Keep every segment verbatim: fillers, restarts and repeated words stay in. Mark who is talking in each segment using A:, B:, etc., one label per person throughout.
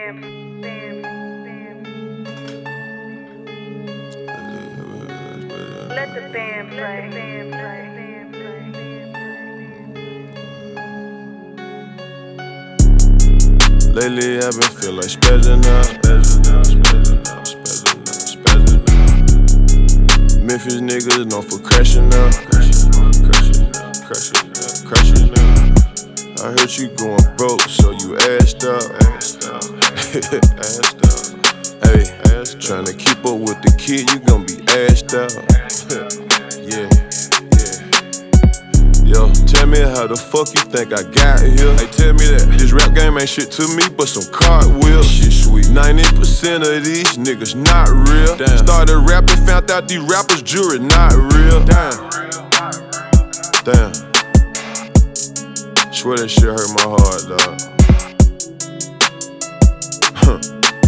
A: bam, bam, bam. Let the band play. Bam, play. Bam, play.
B: Lately I've been feel like spazzing out, spazzing out, spazzing out, spazzing out, spazzing out. Memphis niggas known for crashing out, crashing out, crashing out, crashing out, crashing out. I heard you going broke, so you assed out, assed out, assed out. Hey, tryna keep up with the kid, you gon' be assed out. Yeah, yeah. Yo, tell me how the fuck you think I got here? Hey, tell me that. This rap game ain't shit to me, but some cartwheels. Shit sweet. ninety percent of these niggas not real. Damn. Started rapping, found out these rappers jury not real. Damn. Damn. Swear that shit hurt my heart, dog. Huh.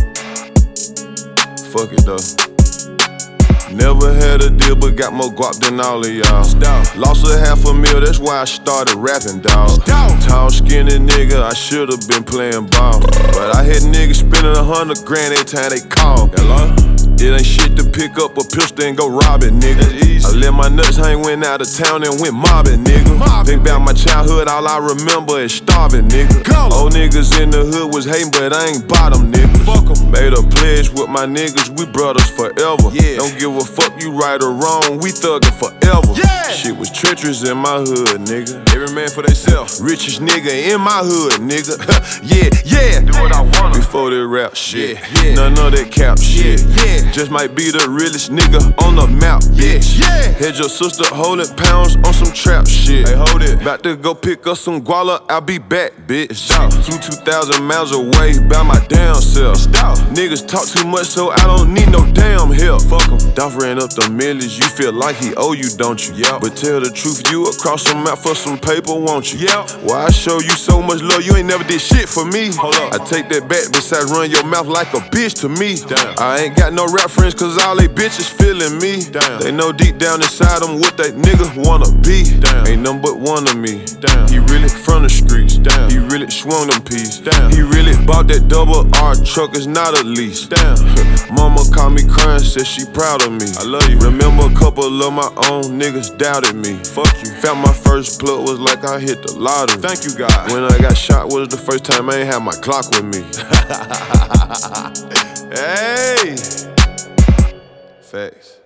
B: Fuck it though. Never had a deal, but got more guap than all of y'all. Lost a half a mil, that's why I started rapping, dawg. Tall, skinny nigga, I should've been playing ball. But I had niggas spending a hundred grand every time they call. Hello? It ain't shit to pick up a pistol and go rob it, nigga. I let my nuts hang, went out of town and went mobbing, nigga. Mobbin'. Think about my childhood, all I remember is starving, nigga. Go. Old niggas in the hood was hating, but I ain't bottom, nigga. Fuck 'em. Made a pledge with my niggas, we brothers forever. Yeah. Don't give a fuck you right or wrong, we thuggin' forever. Yeah. Shit was treacherous in my hood, nigga. Every man for theyself. Richest nigga in my hood, nigga. yeah, yeah. Do what I wanna. Before that rap shit, yeah, yeah. None of that cap shit, yeah, yeah. Just might be the realest nigga on the map, bitch. Yeah. Had your sister holding pounds on some trap shit. Hey, hold it. About to go pick up some guala, I'll be back, bitch. Flew two thousand miles away by my damn self. Niggas talk too much, so I don't need no damn help. Fuck 'em. Dolph ran up the millions, you feel like he owe you, don't you? Yeah. But tell the truth, you across the map for some paper, won't you? Yeah. Why I show you so much love, you ain't never did shit for me. Hold up. I take that back, besides run your mouth like a bitch to me. Damn. I ain't got no rap friends, cause all they bitches feeling me. Damn. They know deep down inside them what that nigga wanna be. Damn. Ain't nothing but one of me. Damn. He really from the streets. Damn. He really swung them peas. Damn. He really bought that double R truck, it's not a lease. Damn. Mama called me crying, said she proud of me. I love you. Remember a couple of my own niggas doubted me. Fuck you. Found my first plug, was like I hit the lottery. Thank you, God. When I got shot was the first time I ain't had my clock with me. Hey. Facts.